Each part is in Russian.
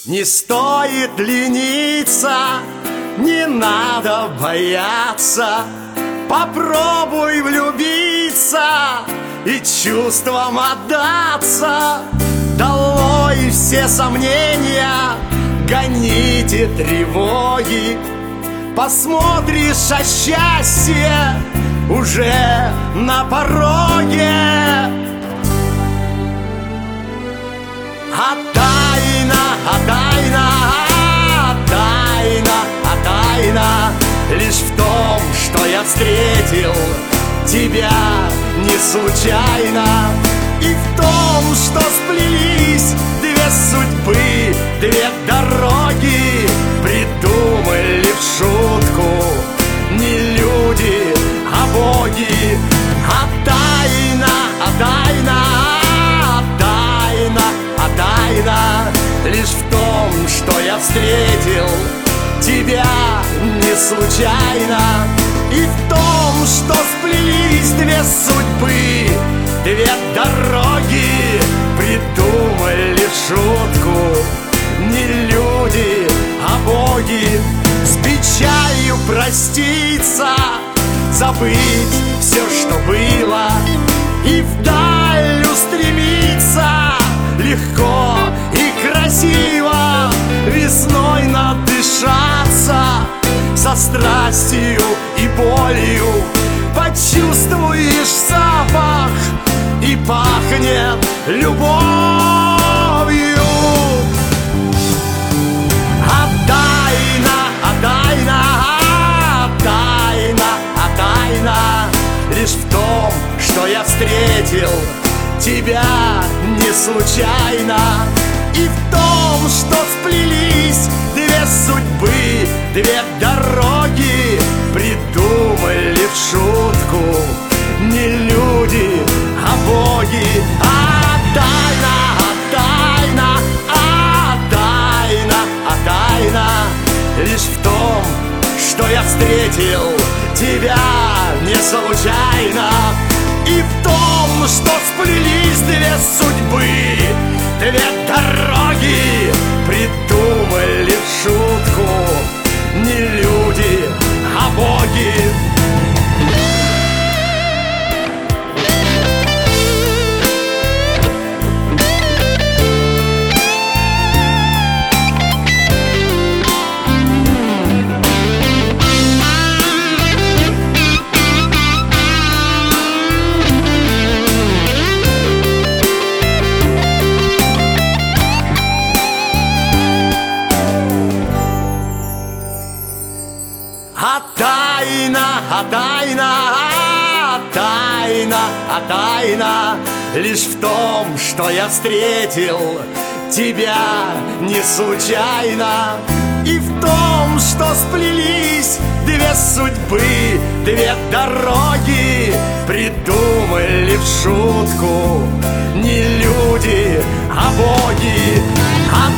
Не стоит лениться, не надо бояться. Попробуй влюбиться и чувствам отдаться. Долой все сомнения, гоните тревоги. Посмотришь, а счастье уже на пороге. А тайна лишь в том, что я встретил тебя не случайно. И в том, что сплелись две судьбы, две дороги, придумали в шутку не люди, а боги. А тайна лишь в том, что я встретил тебя не случайно. И в том, что сплелись две судьбы, две дороги, придумали в шутку не люди, а боги. С печалью проститься, забыть все, что было, и вдаль устремиться легко и красиво. Весной надышаться, со страстью и болью почувствуешь запах, и пахнет любовью. А тайна лишь в том, что я встретил тебя не случайно. И в том, что сплелись две судьбы, две дороги, придумали в шутку не люди, а боги. А тайна лишь в том, что я встретил тебя не случайно. И в том, что сплелись две судьбы, две дороги, придумали в шутку не люди, а боги. А тайна лишь в том, что я встретил тебя не случайно. И в том, что сплелись две судьбы, две дороги, придумали в шутку не люди, а боги. А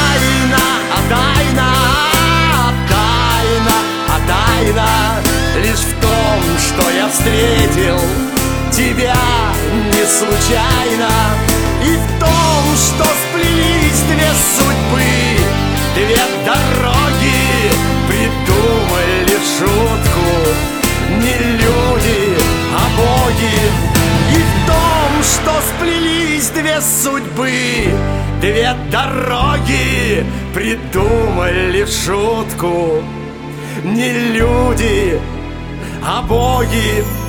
тайна лишь в том, что я встретил тебя не случайно. И в том, что сплелись две судьбы, две дороги, придумали в шутку не люди, а боги. И в том, что сплелись две судьбы, две дороги, придумали в шутку не люди, а боги.